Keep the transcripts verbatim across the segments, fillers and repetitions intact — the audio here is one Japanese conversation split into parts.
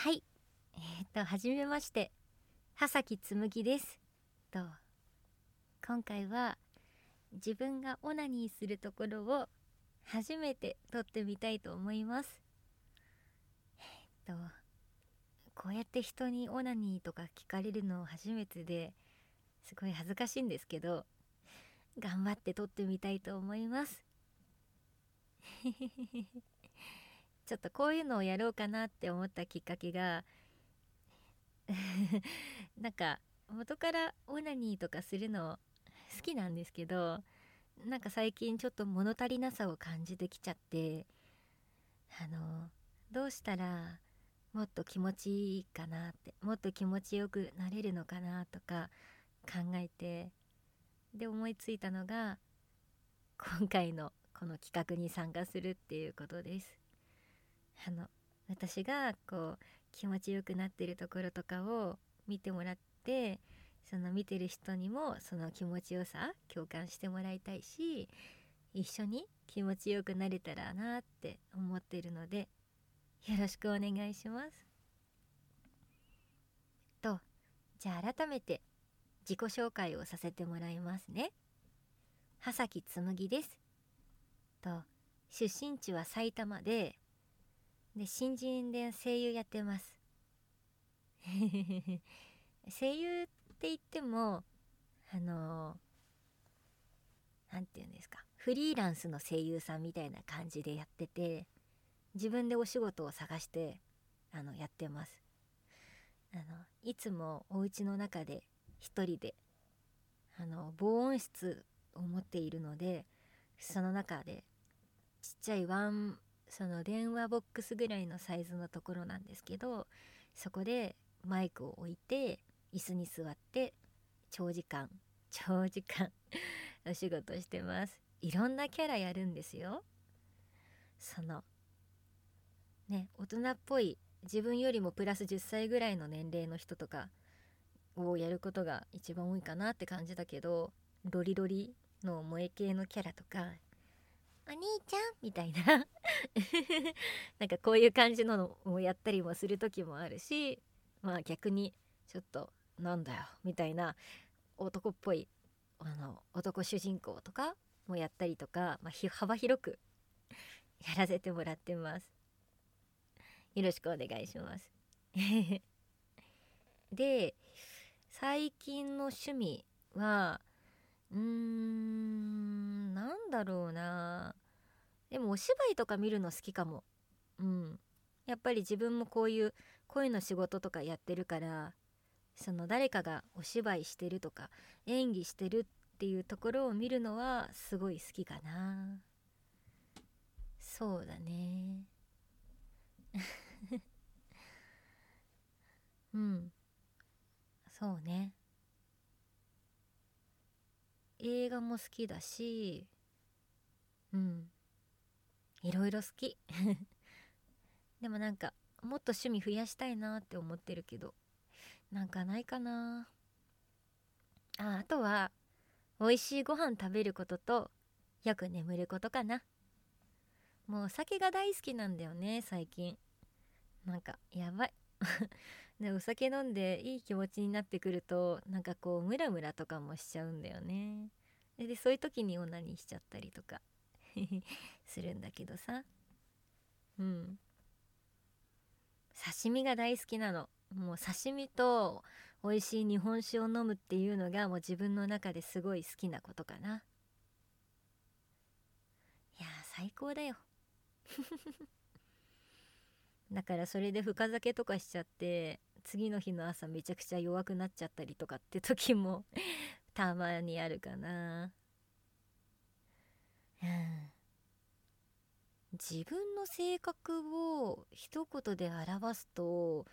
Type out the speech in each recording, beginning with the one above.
はい、えー、っとはじめまして、葉崎紬ですと。今回は自分がオナニーするところを初めて撮ってみたいと思います。えー、っとこうやって人にオナニーとか聞かれるの初めてですごい恥ずかしいんですけど、頑張って撮ってみたいと思います。ちょっとこういうのをやろうかなって思ったきっかけがなんか元からオナニーとかするの好きなんですけど、なんか最近ちょっと物足りなさを感じてきちゃって、あのどうしたらもっと気持ちいいかなって、もっと気持ちよくなれるのかなとか考えて、で思いついたのが今回のこの企画に参加するっていうことです。あの私がこう気持ちよくなってるところとかを見てもらって、その見てる人にもその気持ちよさ共感してもらいたいし、一緒に気持ちよくなれたらなって思ってるので、よろしくお願いします。とじゃあ改めて自己紹介をさせてもらいますね。葉崎紬ですと。出身地は埼玉でで新人で声優やってます。声優って言ってもあのなんていうんですか、フリーランスの声優さんみたいな感じでやってて、自分でお仕事を探してあのやってます。あのいつもお家の中で一人であの防音室を持っているので、その中でちっちゃいワンその電話ボックスぐらいのサイズのところなんですけど、そこでマイクを置いて椅子に座って長時間長時間お仕事してます。いろんなキャラやるんですよ。そのね、大人っぽい自分よりもプラスじゅっさいぐらいの年齢の人とかをやることが一番多いかなって感じだけど、ロリロリの萌え系のキャラとか、お兄ちゃんみたいななんかこういう感じのをやったりもする時もあるし、まあ逆にちょっとなんだよみたいな男っぽいあの男主人公とかもやったりとか、まあ、幅広くやらせてもらってます。よろしくお願いしますで、最近の趣味はうーんなんだろうな。でもお芝居とか見るの好きかも。うん。やっぱり自分もこういう声の仕事とかやってるから、その誰かがお芝居してるとか演技してるっていうところを見るのはすごい好きかな。そうだね。うん、そうね。映画も好きだし、うん、いろいろ好きでもなんかもっと趣味増やしたいなって思ってるけど、なんかないかな。あ、あとは美味しいご飯食べることとよく眠ることかな。もうお酒が大好きなんだよね最近。なんかやばいでお酒飲んでいい気持ちになってくると、なんかこうムラムラとかもしちゃうんだよね。で、でそういう時にオナニーしちゃったりとかするんだけどさ。うん、刺身が大好きなの。もう刺身と美味しい日本酒を飲むっていうのがもう自分の中ですごい好きなことかな。いやー最高だよだからそれで深酒とかしちゃって次の日の朝めちゃくちゃ弱くなっちゃったりとかって時もたまにあるかな。うん、自分の性格を一言で表すと、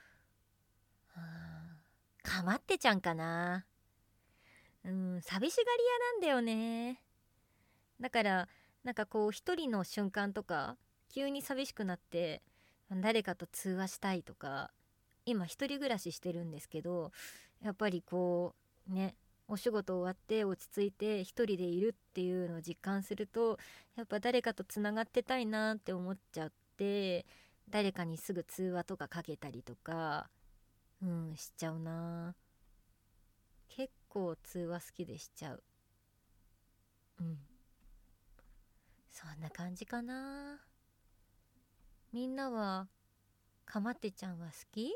かまってちゃんかな。うん、寂しがり屋なんだよね。だからなんかこう一人の瞬間とか急に寂しくなって誰かと通話したいとか、今一人暮らししてるんですけど、やっぱりこうね、お仕事終わって落ち着いて一人でいるっていうのを実感すると、やっぱ誰かとつながってたいなって思っちゃって、 誰かにすぐ通話とかかけたりとか、うんしちゃうな。結構通話好きでしちゃう。うん、そんな感じかな。みんなはかまってちゃんは好き？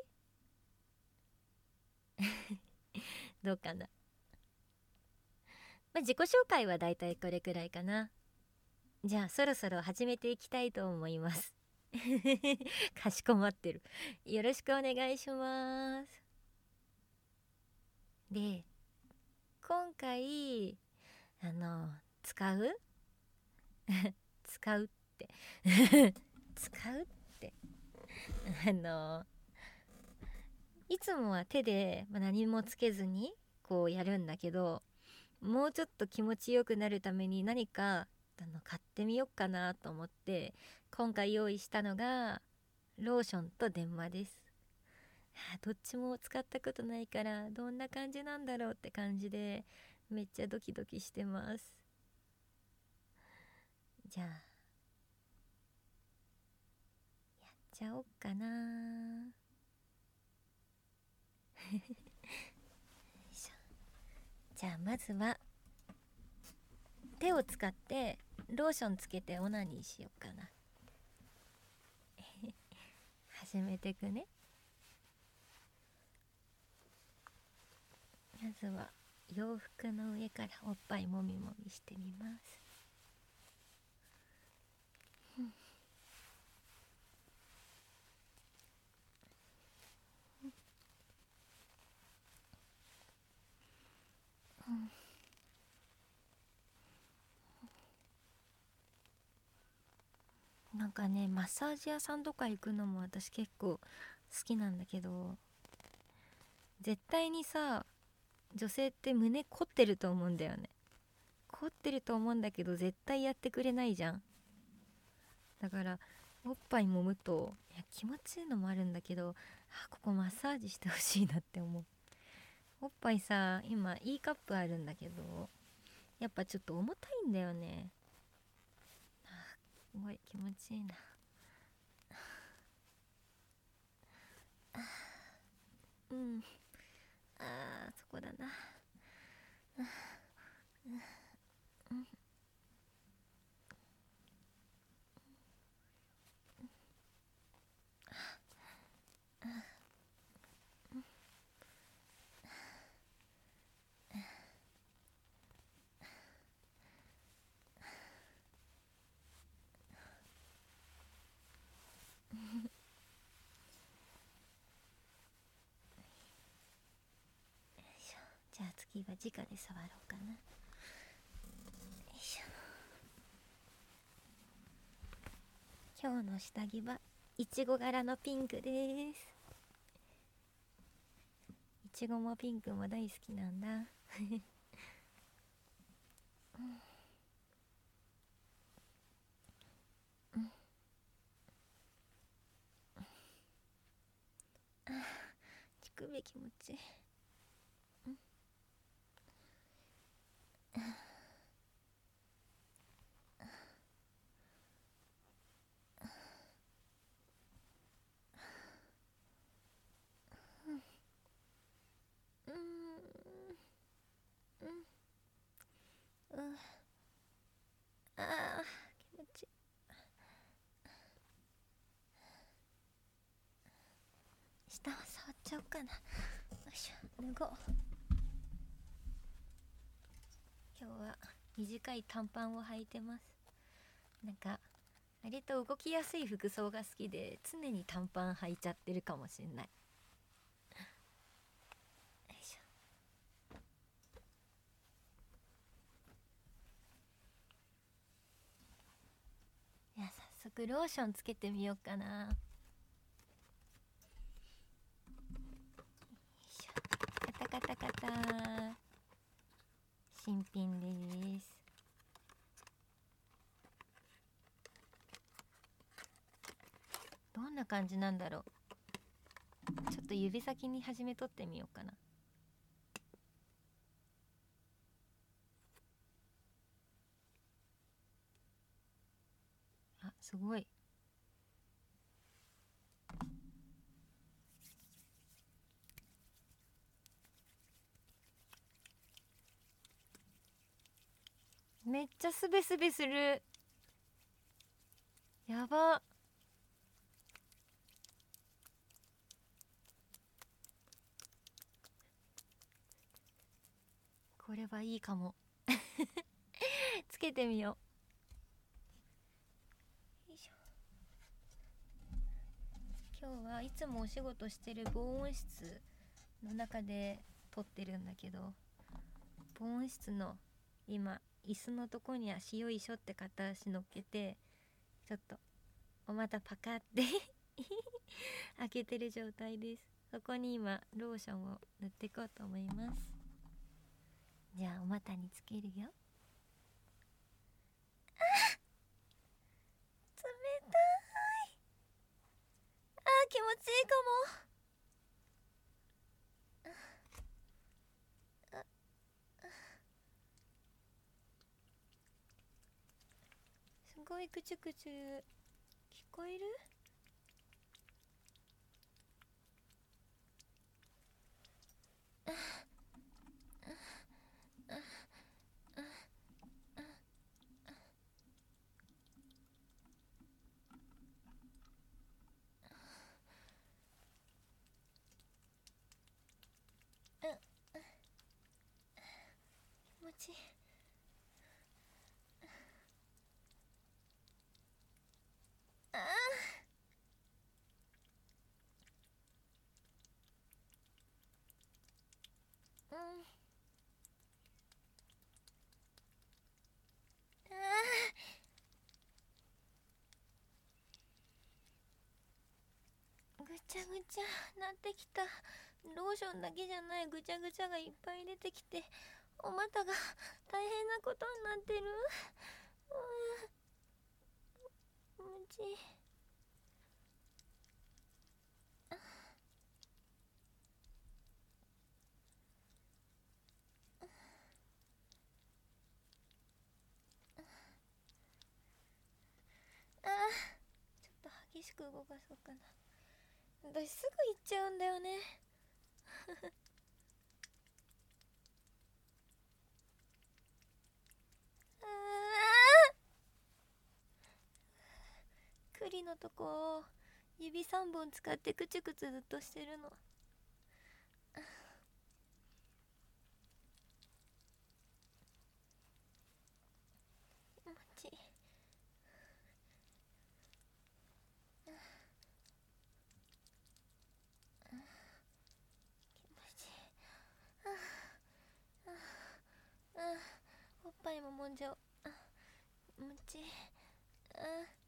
どうかな。まあ、自己紹介はだいたいこれくらいかな。じゃあそろそろ始めていきたいと思います。かしこまってる。よろしくお願いします。で、今回あの使う使うって使うってあのいつもは手で何もつけずにこうやるんだけど、もうちょっと気持ちよくなるために何かあの買ってみようかなと思って今回用意したのがローションと電話です。どっちも使ったことないからどんな感じなんだろうって感じでめっちゃドキドキしてます。じゃあやっちゃおっかな。じゃあまずは手を使ってローションつけてオナニーしようかな。始めてくね。まずは洋服の上からおっぱいもみもみしてみます。うんうん、なんかねマッサージ屋さんとか行くのも私結構好きなんだけど、絶対にさ女性って胸凝ってると思うんだよね。凝ってると思うんだけど絶対やってくれないじゃん。だからおっぱい揉むといや気持ちいいのもあるんだけど、あここマッサージしてほしいなって思う。おっぱいさ今 E カップあるんだけどやっぱちょっと重たいんだよね。あすごい気持ちいいな。うんあーそこだな。じゃあ次は直で触ろうかな。よいしょ。今日の下着はいちご柄のピンクです。いちごもピンクも大好きなんだ。うんうん、あ乳首気持ちいい。うんうんうんうんあー気持ちいい。下は触っちゃおうかな。よいしょ脱ごう。今日は短い短パンを履いてます。なんか割と動きやすい服装が好きで常に短パン履いちゃってるかもしんない。よいしょ。いや早速ローションつけてみようかな。よいしょカタカタカタ。新品です。どんな感じなんだろう。ちょっと指先に始めとってみようかな。あすごいめっちゃすべすべする。やば。これはいいかもつけてみよう。よいしょ。今日はいつもお仕事してる防音室の中で撮ってるんだけど、防音室の今椅子のとこに足よいしょって片足乗っけて、ちょっとお股パカって開けてる状態です。そこに今ローションを塗っていこうと思います。じゃあお股につけるよ。あ、冷たい。あ、気持ちいいかも。あ、すごいクチュクチュ聞こえる？気持ちいい。あー、うん。あー、ぐちゃぐちゃなってきた。ローションだけじゃないぐちゃぐちゃがいっぱい出てきて、お股が大変なことになってる。うん、気持ちいい。あー、ちょっと激しく動かそうかな。私すぐ行っちゃうんだよねあー、栗のとこを指さんぼん使ってクチュクチュずっとしてるの。気持ちいい。気持ちいい。あー、あー、あー、おっぱいももんじゃおう。あ、気持ちいい。あー、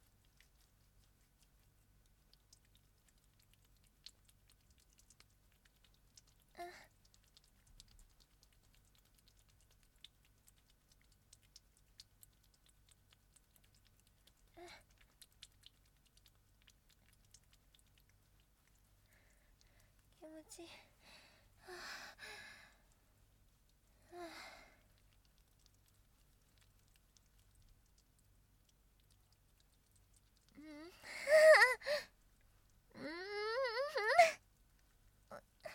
気持ちいい。はあ、はあ、うん、うん、あー、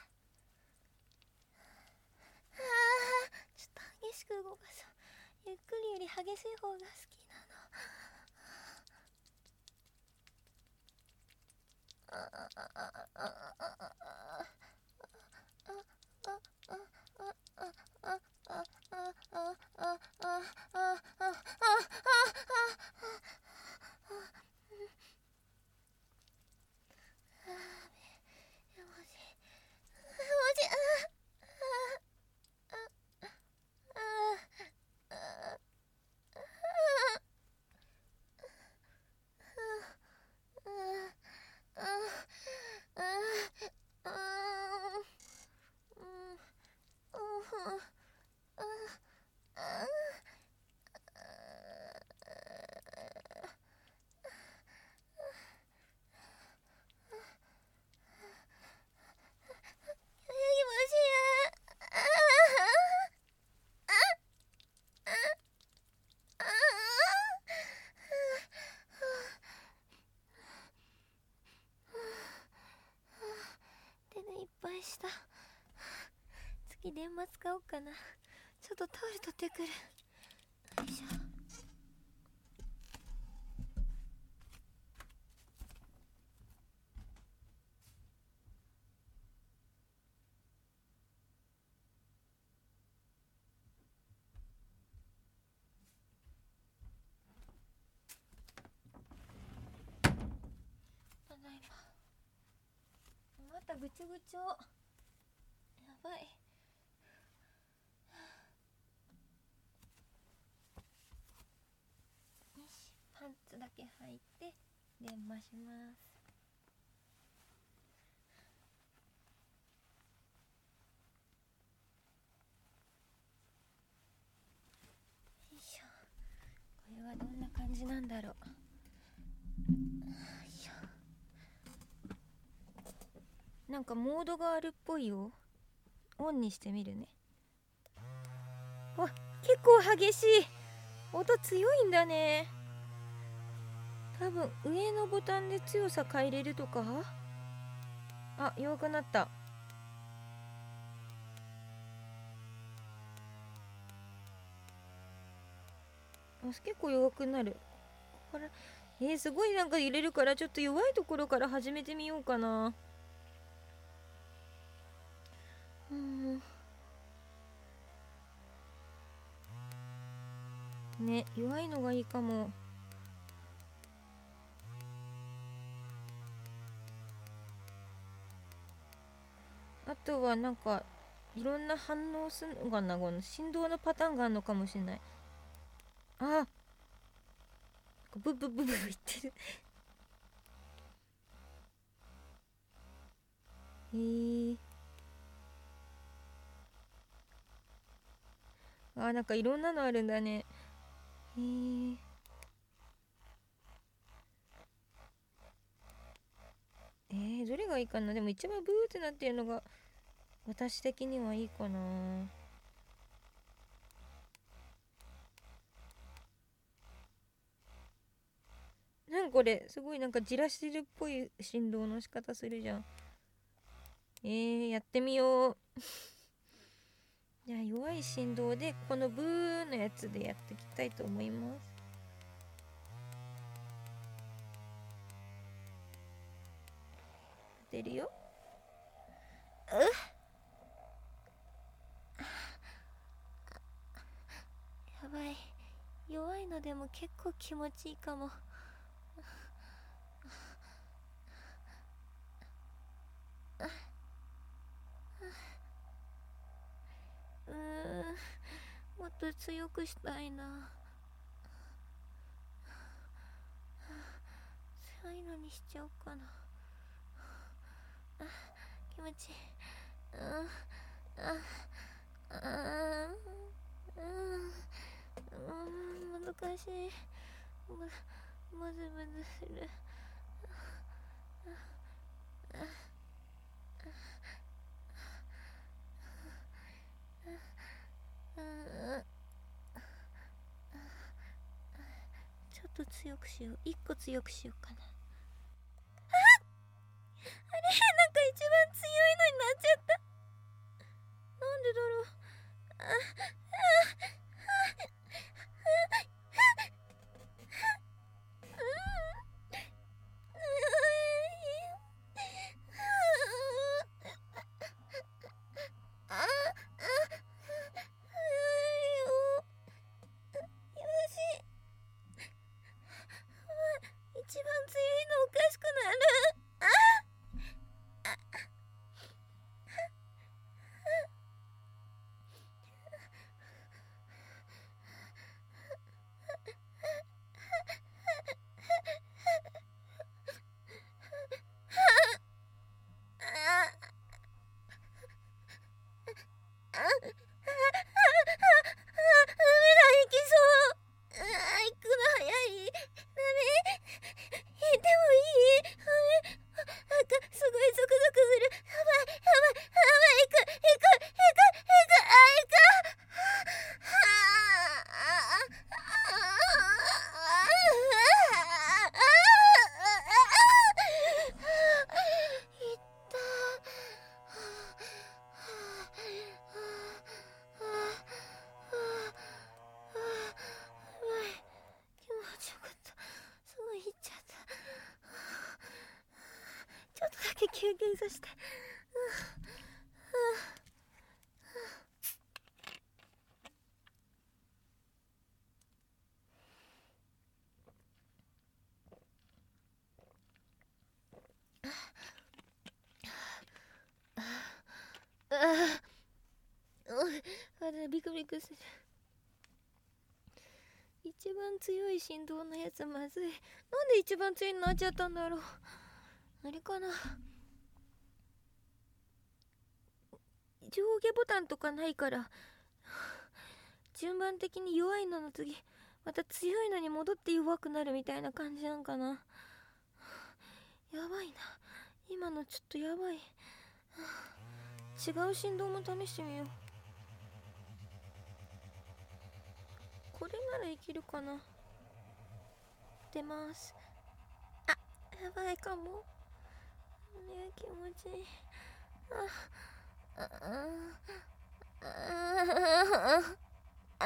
ちょっと激しく動かそう。ゆっくりより激しい方が好きなの。あああああああ手でいっぱいした。次電話使おうかな。ちょっとタオル取ってくる。 よいしょ。ただいま。またぐちょぐちょ。やばい。よし、パンツだけ履いて電話します。よいしょ。これはどんな感じなんだろう。なんかモードがあるっぽいよ。オンにしてみるね。わ、結構激しい。音強いんだね。多分上のボタンで強さ変えれるとか。あ、弱くなった。あ、結構弱くなる。これえー、すごいなんか揺れるから、ちょっと弱いところから始めてみようかな。うん。ね、弱いのがいいかも。あとはなんかいろんな反応するのかな、この振動のパターンがあるのかもしれない。あ、ブブブブブ言ってる。へえ。あ、なんかいろんなのあるんだね。へえ。えー、どれがいいかな。でも一番ブーってなってるのが私的にはいいかな。なんかこれすごいなんかじらしてるっぽい振動の仕方するじゃん。えー、やってみよう。じゃあ弱い振動でこのブーのやつでやっていきたいと思います。出るよ。うっ、やばい。弱いのでも結構気持ちいいかも。うーん、もっと強くしたいな。強いのにしちゃおうかな。あ、気持ちいい。ああああ、難しい。むむずむずする。ちょっと強くしよう。一個強くしようかな。あ、あれ、なんか一番強いのになっちゃった。なんでだろう。ああ一番強休憩させて。ああ、あれビクビクする。一番強い振動のやつまずい。なんで一番強いになっちゃったんだろう。あれかな、上下ボタンとかないから順番的に弱いのの次また強いのに戻って弱くなるみたいな感じなんかな。やばいな、今のちょっとやばい。違う振動も試してみよう。これならいけるかな。出ます。あ、やばいかも。ね、気持ちいい。あああああ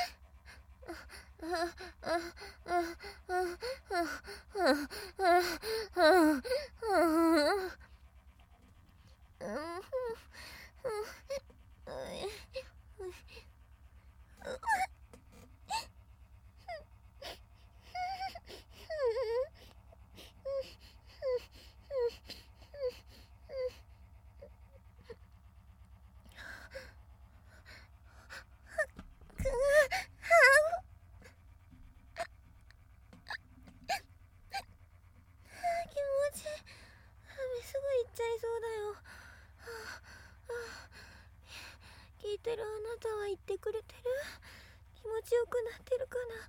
聞いてるあなたは言ってくれてる？気持ちよくなってるかな？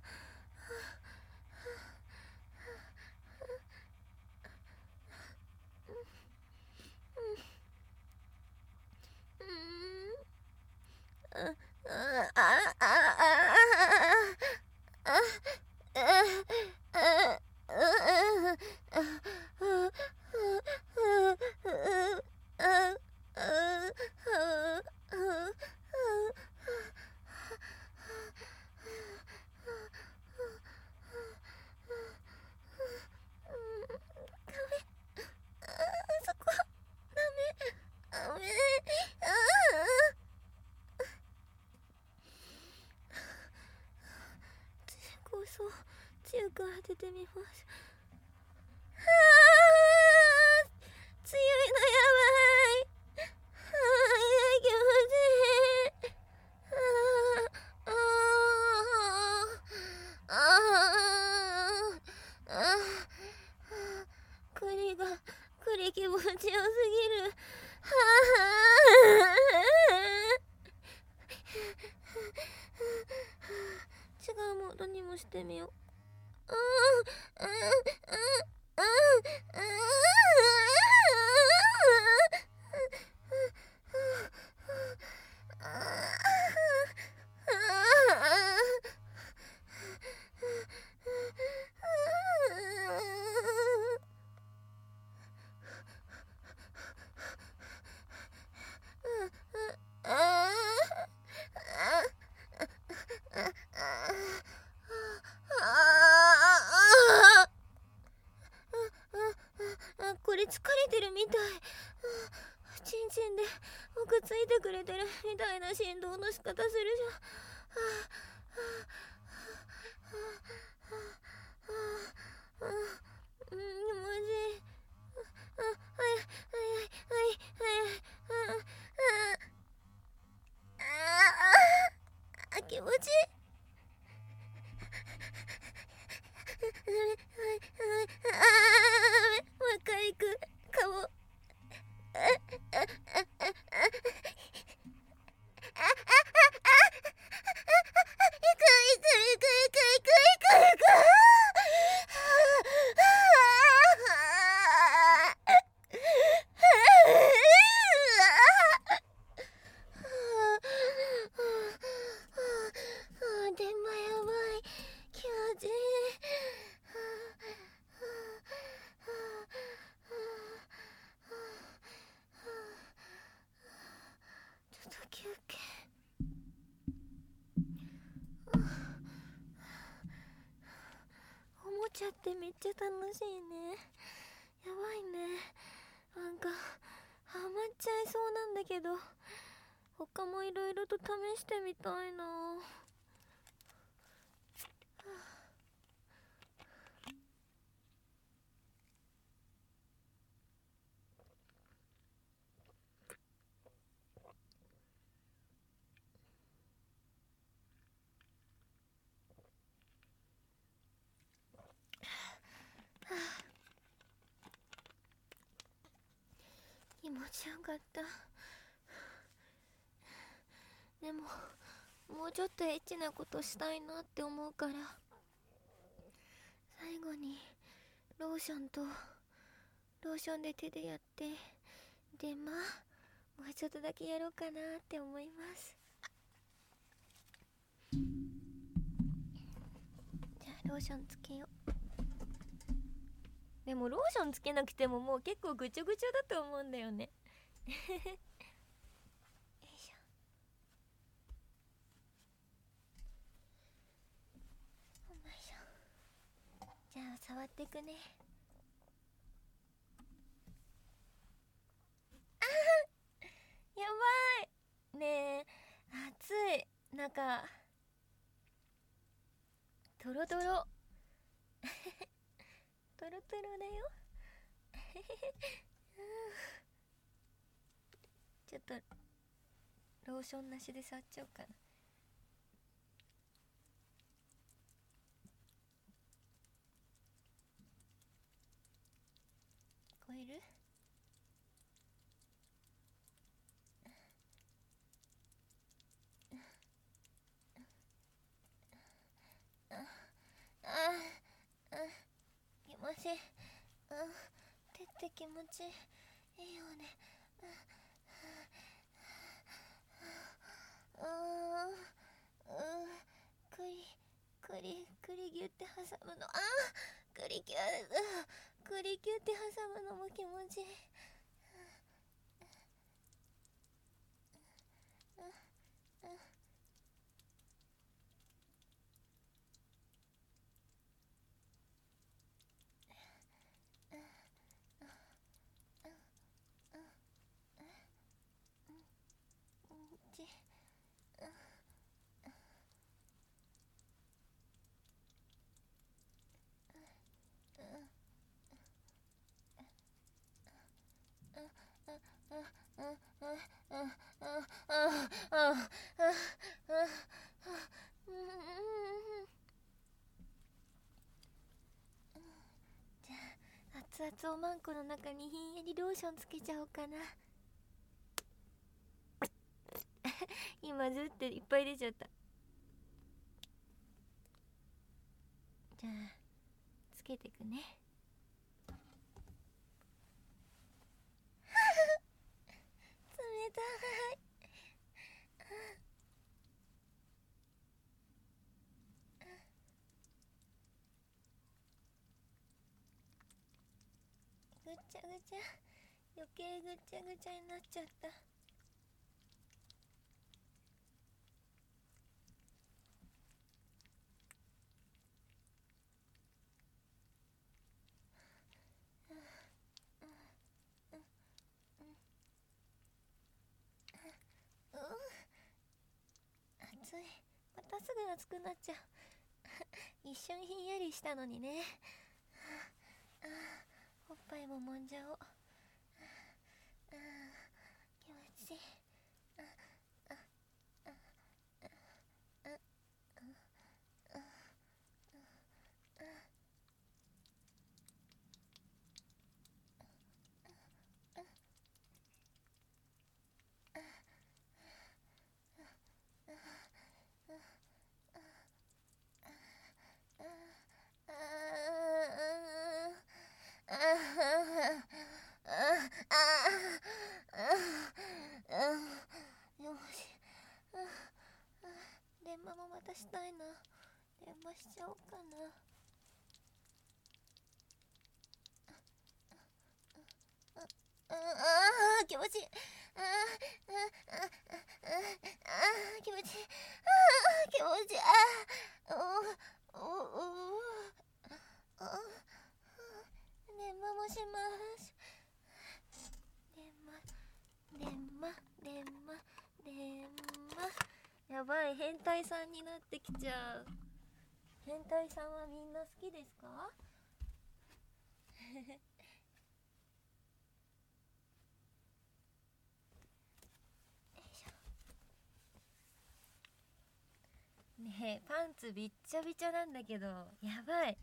そう強く当ててみます。はあ、強いのやばい。はあ、気持ちいい。はあああああ栗が栗気持ちよすぎる。はあ違うモードにもしてみよう。これ疲れてるみたい。チンチンで僕ついてくれてるみたいな振動の仕方するじゃん。うん、気持ちいい。はいはいはいはいはい。気持ちいい。もう一回行くかも。休憩。おもちゃってめっちゃ楽しいね。やばいね。なんかちゃいそうなんだけど、他もいろいろと試してみたいな。気持ちよかった。でももうちょっとエッチなことしたいなって思うから、最後にローションとローションで手でやって、でまあもうちょっとだけやろうかなって思います。じゃあローションつけよう。でもローションつけなくてももう結構ぐちょぐちょだと思うんだよね。よいしょ。よいしょ。じゃあ触っていくね。あーやばいねえ、熱い。なんかトロトロトロトロだよちょっとローションなしで触っちゃおうかな。聞こえる？あああ、気持ちいい。あ、手って気持ちいいよね。ああ、うん、クリクリクリギュって挟むの、あークリギュクリギュって挟むのも気持ちいい。じゃあ熱々おまんこの中にひんやりローションつけちゃおうかな。今ずっていっぱい出ちゃった。じゃあつけてくね。冷たい。ぐっちゃぐちゃ、余計ぐっちゃぐちゃになっちゃった。暑い。またすぐ暑くなっちゃう。一瞬ひんやりしたのにね。ああ、おっぱいも揉んじゃおう。ああ、気持ちいい。ああああああ電話もまたしたいな。電話しちゃおうかな。ああ、気持ちいい。ああ、ああ、気持ちいい。ああ、気持ちいい。ああ、おおおあ、電話もします。電話電ばい、変態さんになってきちゃう。変態さんはみんな好きですか？ねえ、パンツびっちゃびちゃなんだけど、やばい。よ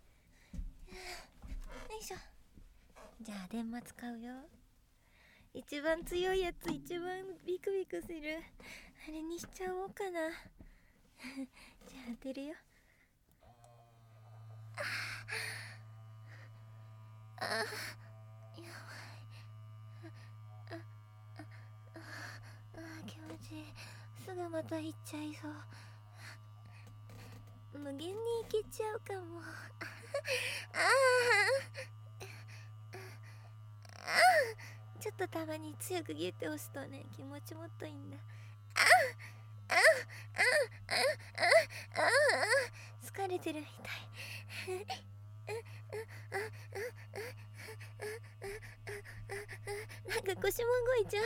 いしょ。じゃあ電話使うよ。一番強いやつ、一番ビクビクするあれにしちゃおうかな。じゃあ当てるよ。ああ、やばい。ああああ、気持ちいい。すぐまた行っちゃいそう。無限に行けちゃうかも。ああ、ちょっとたまに強くギュッて押すとね、気持ちもっといいんだ。あああああああ、疲れてるみたい。なんか腰も動いちゃう。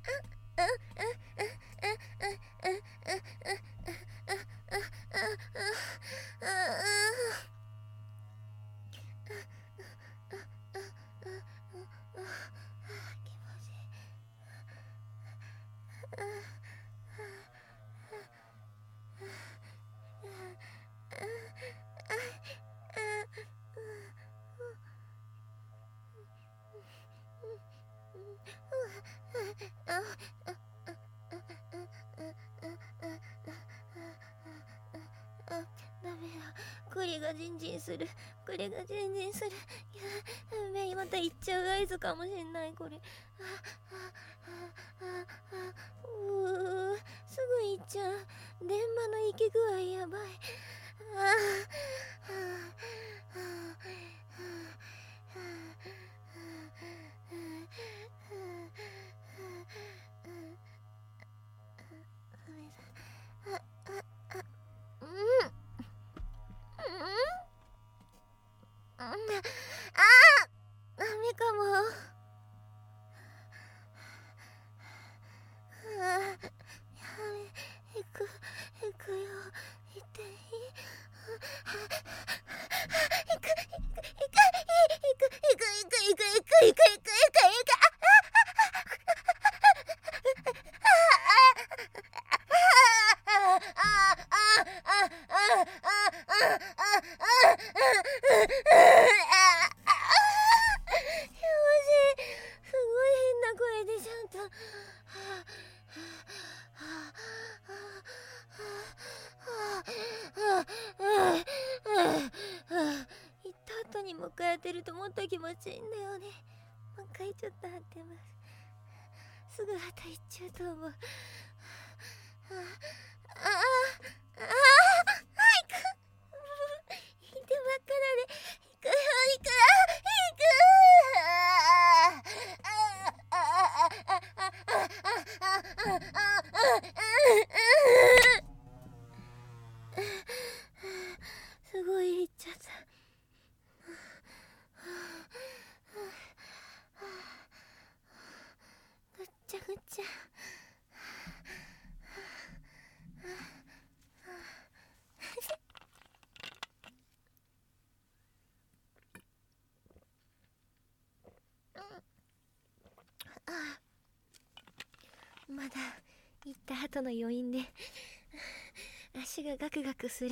これがジンジンする。これがジンジンする。いや、やばい、また行っちゃう合図かもしんない、これ。あああああ、うー、すぐ行っちゃう。電話の行き具合やばい。あああああああ、ダメかも。ああ、やべ、行く行くよ。行っていい？行く行く行く行く行く行く行く行く行く行く行く。もう一回当てるともっと気持ちいいんだよね。もう一回ちょっと当てます。すぐまた行っちゃうと思う。ああああああ、早く。行ってばっかだね。行くよ行くよ行く。すごい行っちゃった。ぐっちゃぐっちゃ。まだ行った後の余韻で足がガクガクする。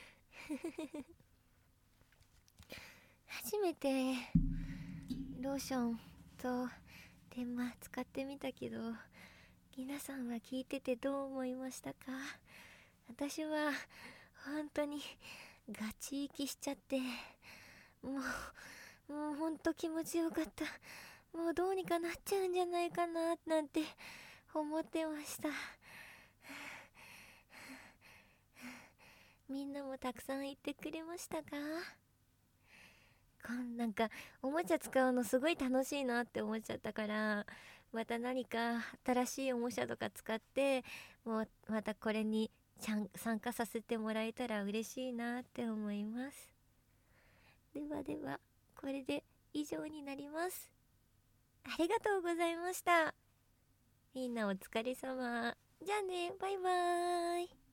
初めてローションと天満使ってみたけど、皆さんは聞いててどう思いましたか？私は本当にガチ息しちゃって、もうもうほんと気持ちよかった。もうどうにかなっちゃうんじゃないかななんて思ってました。みんなもたくさん言ってくれましたか？こんなんかおもちゃ使うのすごい楽しいなって思っちゃったから、また何か新しいおもちゃとか使ってもうまたこれにちゃん参加させてもらえたら嬉しいなって思います。ではではこれで以上になります。ありがとうございました。みんなお疲れ様。じゃあね、バイバーイ。